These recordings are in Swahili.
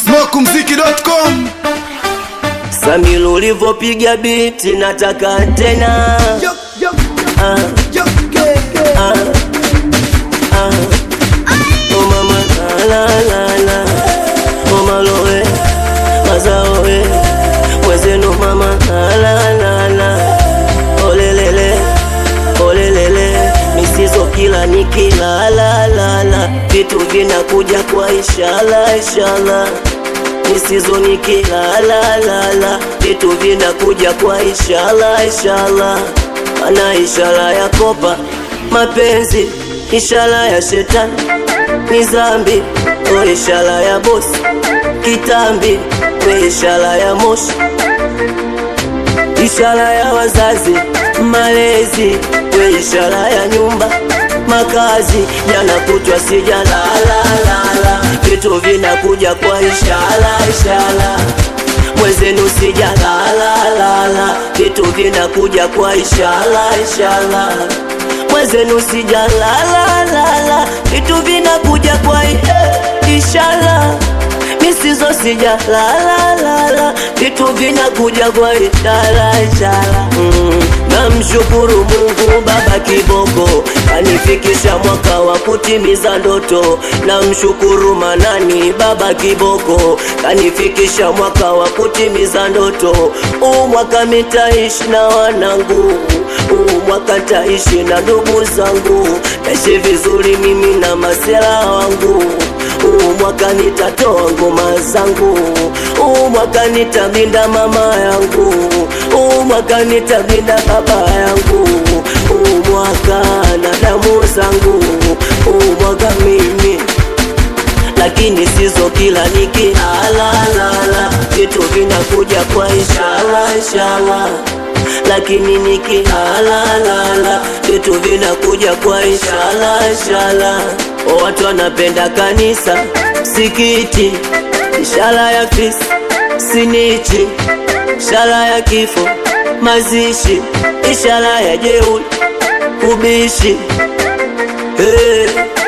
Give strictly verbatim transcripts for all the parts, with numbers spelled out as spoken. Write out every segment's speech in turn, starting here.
smoke mziki dot com. Samilu ulivopiga biti nataka tena. Yo, yo, Ah, yo, yeah, yeah. ah, ah. Oh mama la la la, mama loe, mazaoe, mwezenu mama la la la. Olelele, olelele, misizo kila nikila la la la. Vitu vinakuja kwa inshallah inshallah. Misizo nikila la la la. Vitu vinakuja kwa inshallah inshallah. Ana inshallah ya kopa mapenzi, inshallah ya shetani ni zambi, o inshallah ya bosi kitambi, we inshallah ya moshi, inshallah ya wazazi malezi, we inshallah ya nyumba makazi. Jana kutwa sijala la la la. Vitu vinakuja kwa inshallah inshallah. Mwezenu sijala la la la. Vitu vinakuja kwa inshallah inshallah. Mwezenu sijala la la la. Vitu vinakuja kwa inshallah. Misizo sijala la la la. Vitu vinakuja kwa inshallah inshallah. mm. Namshukuru Mungu baba kiboko, kanifikisha mwaka wa kutimiza ndoto. Namshukuru Manani baba kiboko, kanifikisha mwaka wa kutimiza ndoto. Huu mwaka mitaishi na wanangu, huu mwaka taishi na ndugu zangu. Taishi vizuri mimi na masela wangu, huu mwaka nitatoa ngoma zangu. Huu mwaka nitabinda mama yangu, huu mwaka nitabinda baba yangu. Huu mwaka na damu zangu, huu mwaka mimi. Lakini sizo kila niki ala la la. Vitu vinakuja kwa inshallah inshallah. Lakini niki ala la la. Vitu vinakuja kwa inshallah inshallah. Watu wanapenda kanisa, sikiti, inshallah ya fisi, sinichi, inshallah ya kifo, mazishi, inshallah ya jeuri, kubishi. Hey,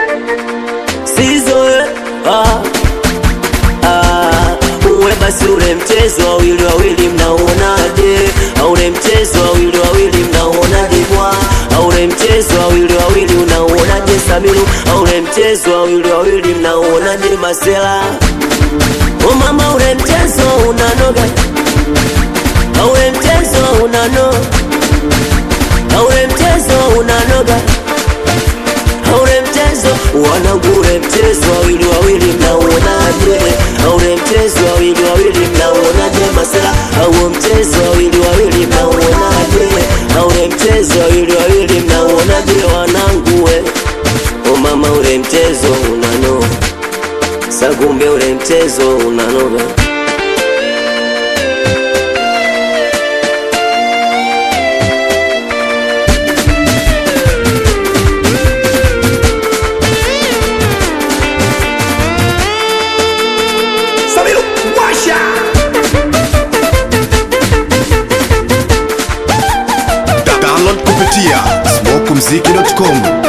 sizo eh, ah, ah. Uwe basi ule mchezo wawili wawili mnaonaje? Ule mchezo wawili wawili mnaonaje bwa? Ule mchezo wawili wawili unaonaje Samilu? Ule mchezo wawili wawili mnaonaje masela? Oh mama ule mchezo unanoga, ule mchezo unano, ule mchezo unanoga, ule mchezo wanangu. Ule mchezo wawili wawili mnaonaje? Ule mchezo wawili wawili mnaonaje masela? Au mchezo wawili wawili mnaonaje? Ule mchezo wawili wawili mnaonaje wanangu we? Oh mama ule mchezo unano, sagumbe ule mchezo unanoga. Samilu washa. Download kupitia smoke mziki dot com.